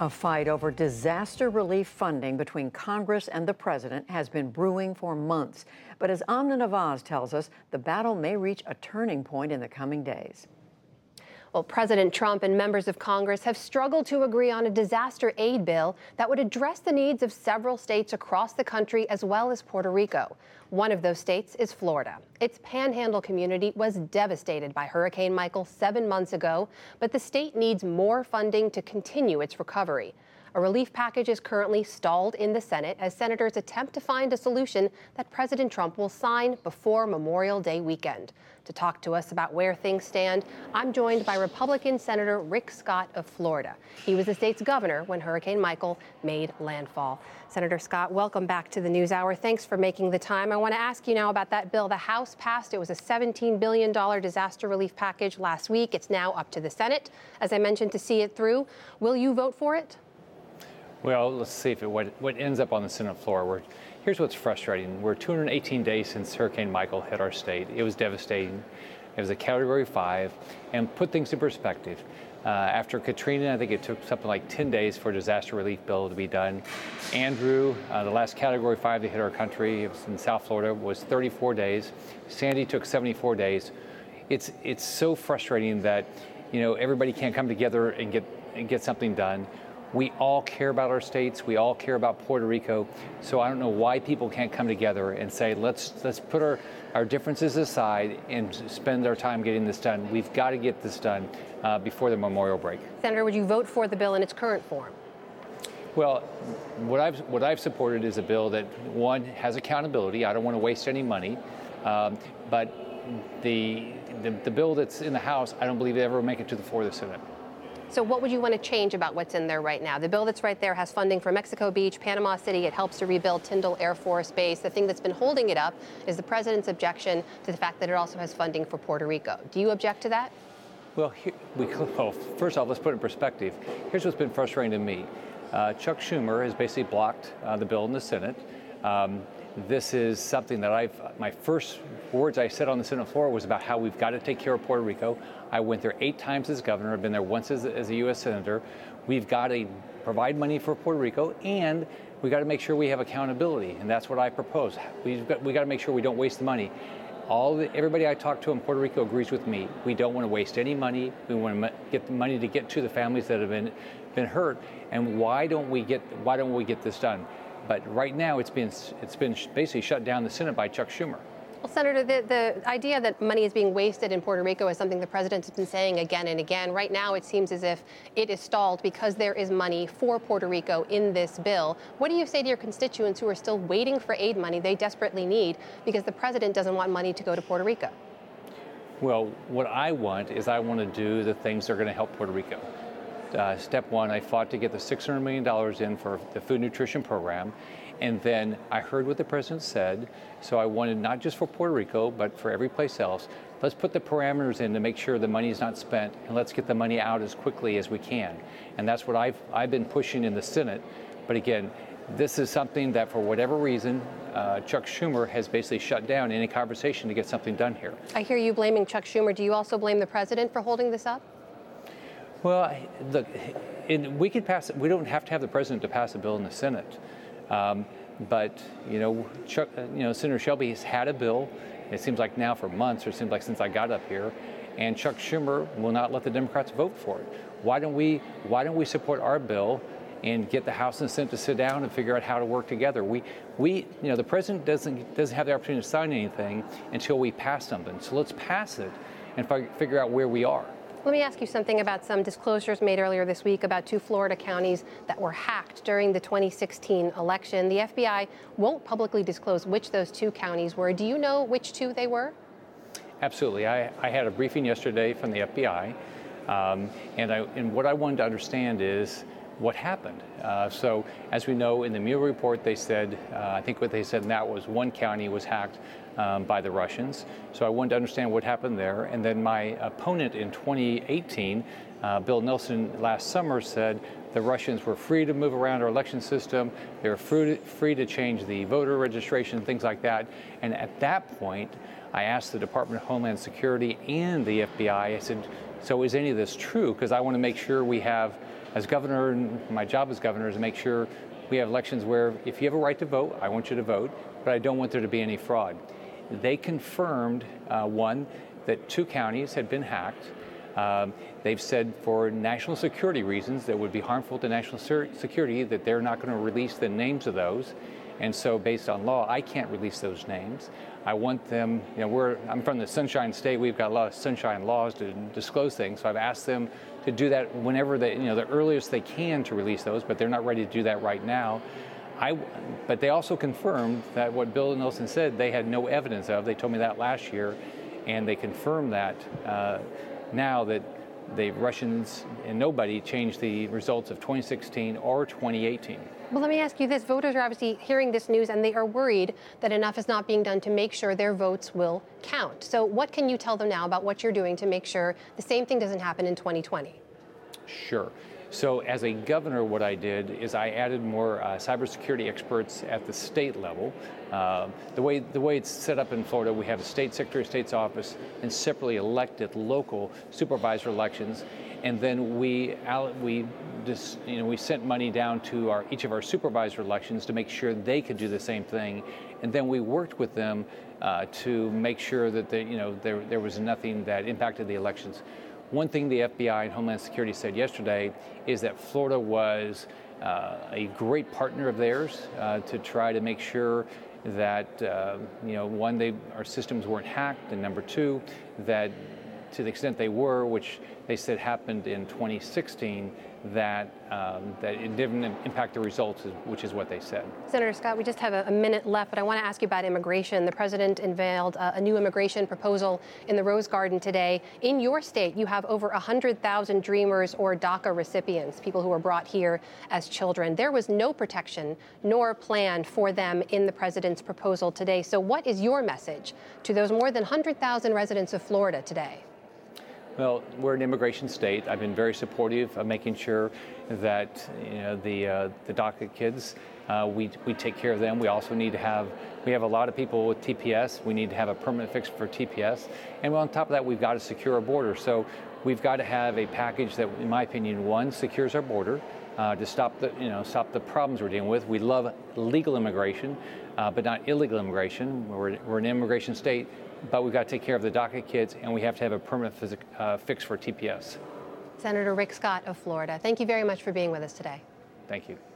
A fight over disaster relief funding between Congress and the president has been brewing for months. But as Amna Nawaz tells us, the battle may reach a turning point in the coming days. Well, President Trump and members of Congress have struggled to agree on a disaster aid bill that would address the needs of several states across the country as well as Puerto Rico. One of those states is Florida. Its Panhandle community was devastated by Hurricane Michael 7 months ago, but the state needs more funding to continue its recovery. A relief package is currently stalled in the Senate as senators attempt to find a solution that President Trump will sign before Memorial Day weekend. To talk to us about where things stand, I'm joined by Republican Senator Rick Scott of Florida. He was the state's governor when Hurricane Michael made landfall. Senator Scott, welcome back to the NewsHour. Thanks for making the time. I want to ask you now about that bill. The House passed. It was a $17 billion disaster relief package last week. It's now up to the Senate, as I mentioned, to see it through. Will you vote for it? Well, let's see if what ends up on the Senate floor. Here's what's frustrating. We're 218 days since Hurricane Michael hit our state. It was devastating. It was a Category 5. And put things in perspective, after Katrina, I think it took something like 10 days for a disaster relief bill to be done. Andrew, the last Category 5 that hit our country, it was in South Florida, was 34 days. Sandy took 74 days. It's so frustrating that, everybody can't come together and get something done. We all care about our states. We all care about Puerto Rico. So I don't know why people can't come together and say, let's put our differences aside and spend our time getting this done. We've got to get this done before the Memorial break. Senator, would you vote for the bill in its current form? Well, what I've supported is a bill that, one, has accountability. I don't want to waste any money. But the bill that's in the House, I don't believe it ever will make it to the floor of the Senate. So what would you want to change about what's in there right now? The bill that's right there has funding for Mexico Beach, Panama City. It helps to rebuild Tyndall Air Force Base. The thing that's been holding it up is the president's objection to the fact that it also has funding for Puerto Rico. Do you object to that? Well, first off, let's put it in perspective. Here's what's been frustrating to me. Chuck Schumer has basically blocked the bill in the Senate. This is something that my first words I said on the Senate floor was about how we've got to take care of Puerto Rico. I went there 8 times as governor. I've been there once as a U.S. senator. We've got to provide money for Puerto Rico, and we got to make sure we have accountability, and that's what I propose. We got to make sure we don't waste the money. Everybody I talk to in Puerto Rico agrees with me. We don't want to waste any money. We want to get the money to get to the families that have been hurt. And why don't we get this done? But right now, it's been basically shut down the Senate by Chuck Schumer. Well, Senator, the idea that money is being wasted in Puerto Rico is something the president has been saying again and again. Right now, it seems as if it is stalled because there is money for Puerto Rico in this bill. What do you say to your constituents who are still waiting for aid money they desperately need because the president doesn't want money to go to Puerto Rico? Well, what I want to do the things that are going to help Puerto Rico. Step one, I fought to get the $600 million in for the food nutrition program. And then I heard what the president said. So I wanted not just for Puerto Rico, but for every place else. Let's put the parameters in to make sure the money is not spent, and let's get the money out as quickly as we can. And that's what I've been pushing in the Senate. But again, this is something that for whatever reason, Chuck Schumer has basically shut down any conversation to get something done here. I hear you blaming Chuck Schumer. Do you also blame the president for holding this up? Well, look, we could pass it. We don't have to have the president to pass a bill in the Senate. But Chuck, Senator Shelby has had a bill. It seems like now for months, or it seems like since I got up here, and Chuck Schumer will not let the Democrats vote for it. Why don't we support our bill and get the House and the Senate to sit down and figure out how to work together? The president doesn't have the opportunity to sign anything until we pass something. So let's pass it and figure out where we are. Let me ask you something about some disclosures made earlier this week about 2 Florida counties that were hacked during the 2016 election. The FBI won't publicly disclose which those 2 counties were. Do you know which 2 they were? Absolutely. I had a briefing yesterday from the FBI, and what I wanted to understand is what happened. So as we know, in the Mueller report, they said, I think what they said now was 1 county was hacked by the Russians. So I wanted to understand what happened there. And then my opponent in 2018, Bill Nelson, last summer said the Russians were free to move around our election system. They were free to change the voter registration, things like that. And at that point, I asked the Department of Homeland Security and the FBI, I said, so is any of this true? Because I want to make sure we have As governor, my job as governor is to make sure we have elections where if you have a right to vote, I want you to vote, but I don't want there to be any fraud. They confirmed, one, that 2 counties had been hacked. They've said for national security reasons that would be harmful to national security that they're not going to release the names of those. And so based on law, I can't release those names. I want them, I'm from the Sunshine State. We've got a lot of sunshine laws to disclose things. So I've asked them to do that whenever they, the earliest they can to release those, but they're not ready to do that right now. But they also confirmed that what Bill Nelson said they had no evidence of. They told me that last year, and they confirmed that now that the Russians and nobody changed the results of 2016 or 2018. Well, let me ask you this. Voters are obviously hearing this news, and they are worried that enough is not being done to make sure their votes will count. So what can you tell them now about what you're doing to make sure the same thing doesn't happen in 2020? Sure. So as a governor, what I did is I added more cybersecurity experts at the state level. The way it's set up in Florida, we have a state secretary of state's office and separately elected local supervisor elections, and then we sent money down to each of our supervisor elections to make sure they could do the same thing, and then we worked with them to make sure that there was nothing that impacted the elections. One thing the FBI and Homeland Security said yesterday is that Florida was a great partner of theirs to try to make sure that, one, our systems weren't hacked, and number two, that to the extent they were, which they said happened in 2016, that it didn't impact the results, which is what they said. Senator Scott, we just have a minute left, but I want to ask you about immigration. The president unveiled a new immigration proposal in the Rose Garden today. In your state, you have over 100,000 Dreamers or DACA recipients, people who were brought here as children. There was no protection nor plan for them in the president's proposal today. So what is your message to those more than 100,000 residents of Florida today? Well, we're an immigration state. I've been very supportive of making sure that the DACA kids, we take care of them. We also need to we have a lot of people with TPS. We need to have a permanent fix for TPS. And on top of that, we've got to secure our border. So we've got to have a package that, in my opinion, one, secures our border to stop the problems we're dealing with. We love legal immigration, but not illegal immigration. We're an immigration state. But we've got to take care of the DACA kids, and we have to have a permanent fix for TPS. Senator Rick Scott of Florida, thank you very much for being with us today. Thank you.